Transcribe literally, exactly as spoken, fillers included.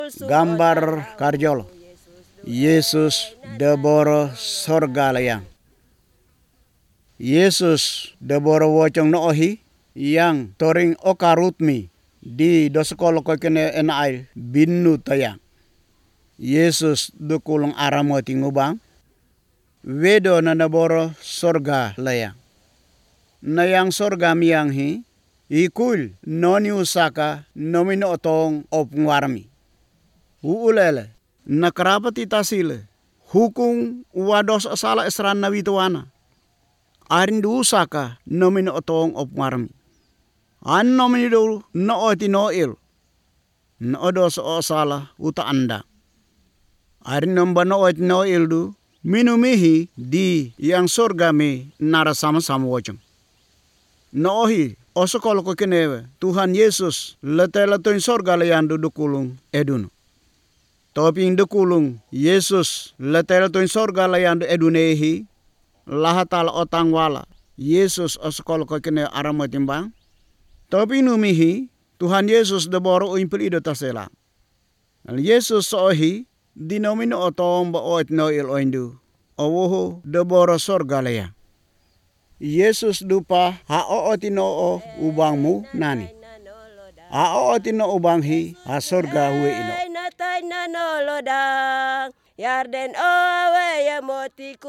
Gambar karjol. Yesus deboro sorga layang. Yesus deboro wocong noohi yang toring okarutmi di dosekolo ko kene enail binu tayang. Yesus dukulung aramoti ngubang. Wedo na naboro sorga layang. Nayang sorga miyang hi ikul noni usaka nomino otong opngwarmi. Uulele nakrapati tasile hukum wados asala esran nawituana. Arindu usaka nomino otong opngwarmi. An nomino no oti no il. No odos osala uta anda. Arin nomba no oti no ildu minumihi di yang sorga me nara sama-sama wocong. Noohi osokolo ko kenewe Tuhan Yesus letela-toin sorga layandu dukulung edunu. Toping dukulung Yesus letela-toin sorga layandu edunehi lahatala otang wala. Yesus osokolo ko kenewe aramotimbang. Toping numihi Tuhan Yesus deboro uimpil ido tasela. Yesus sohi dinomino otong ba oit no il oindu. Owoho deboro sorga layang. Yesus dupa hao otino ubangmu nani. Hao otino ubanghi ha sorga huwe ino.